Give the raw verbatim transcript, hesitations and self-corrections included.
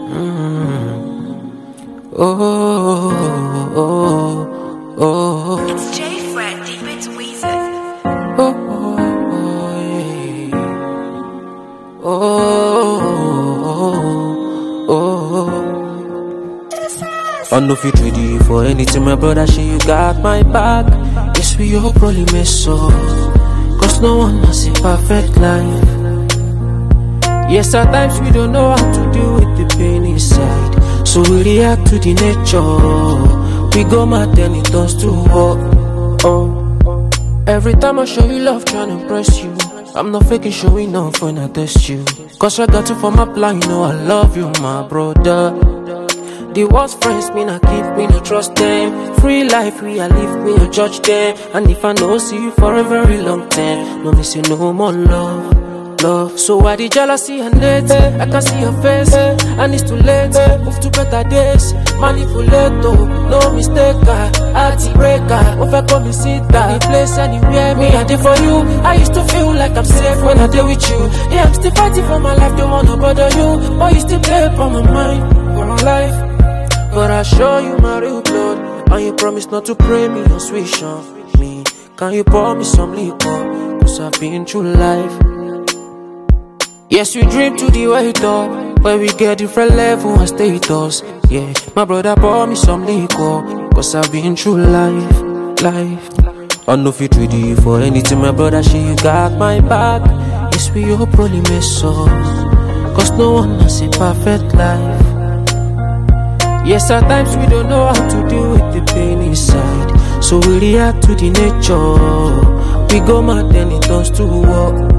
Mm. Oh, oh, oh. It's J Fred, deep into Weezer. Oh, oh, yeah. Oh, oh, oh. I know fit ready for anything, my brother. She you got my back. Yes, we all probably mess up, cause no one has a perfect life. Yes, at times we don't know how to deal with the pain inside, so we react to the nature. We go mad, then it turns to war. Oh. Every time I show you love, trying to impress you, I'm not faking showing off when I test you, cause I got you for my plan, you know I love you, my brother. The worst friends, me not keep, me not trust them. Free life, we I live, me not judge them. And if I know see you for a very long time, no me say no more love, love. So why the jealousy and hate? I can see your face, and it's too late. Move to better days, manipulate, oh, no mistake. Hearty breaker, over come me sit down. Any place, anywhere, me I did for you. I used to feel like I'm safe when I deal with you. Yeah, I'm still fighting for my life, don't wanna bother you, but you still play upon my mind, for my life. But I show you my real blood, and you promise not to pray me or switch on me. Can you pour me some liquor, cause I've been through life. Yes, we dream to the way top, where we get different level and status. Yeah, my brother pour me some liquor, cause I've been through life, life. I know fit ready for anything, my brother, she you got my back. Yes, we all probably mess up, cause no one has a perfect life. Yes, at times we don't know how to deal with the pain inside, so we react to the nature. We go mad, then it turns to war.